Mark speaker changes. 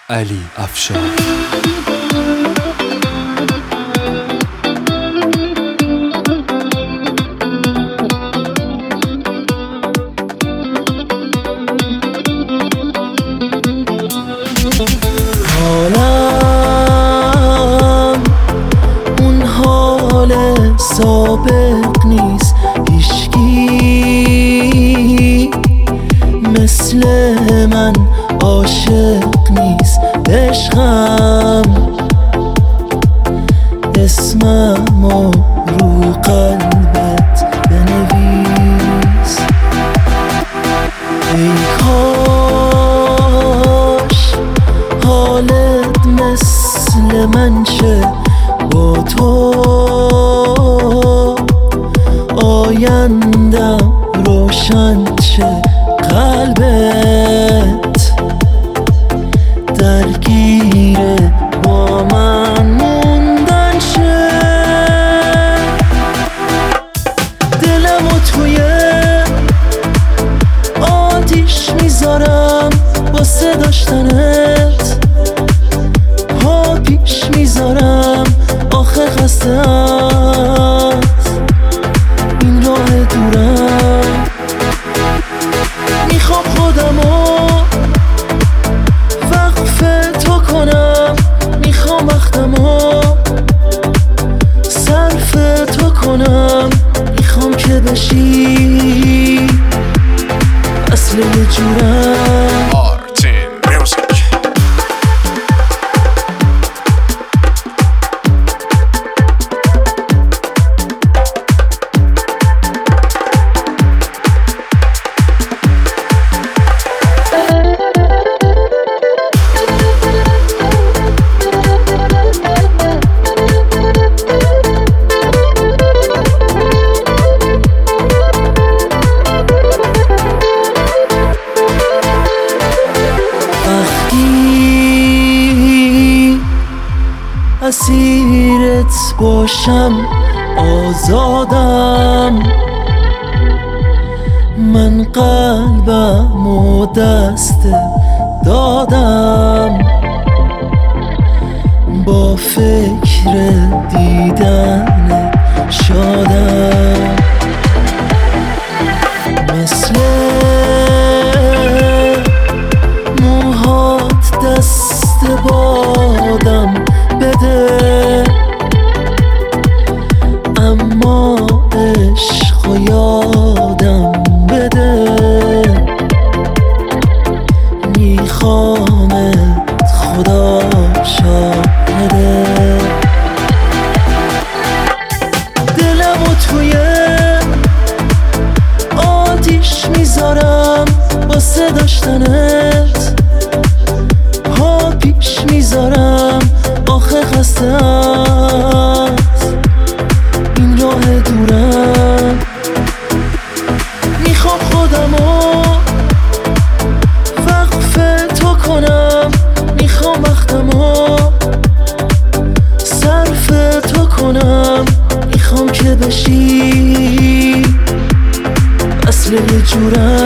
Speaker 1: علی افشار.
Speaker 2: حالم اون حال سابق نیست، هیچکی مثل من عاشق نیست. عشقم اسممو رو قلبت بنویس. ای کاش حالت مثل من شه، با تو آیندم روشن شه. قلبت درگیره با من موندن شه. دلمو توی آتیش میذارم واسه داشتنت، پا پیش میذارم آخه خسته است این راه دورم. میخوام خودمو وقف تو کنم، میخوام وقتمو صرف تو کنم. میخوام که بشی اصل یه جورم. اسیرت باشم آزادم، من قلبم و دست دادم. با فکر دیدن شادم، مثل موهات دست بادم بده. اما عشق و یادم بده، میخوامت خدا شاهده. دلمو توی آتیش میذارم واسه داشتنت، پا پیش میذارم آخه خسته است این راه دورم. میخوام خودمو وقف تو کنم، میخوام وقتمو صرف تو کنم. میخوام که بشی اصل یه جورم.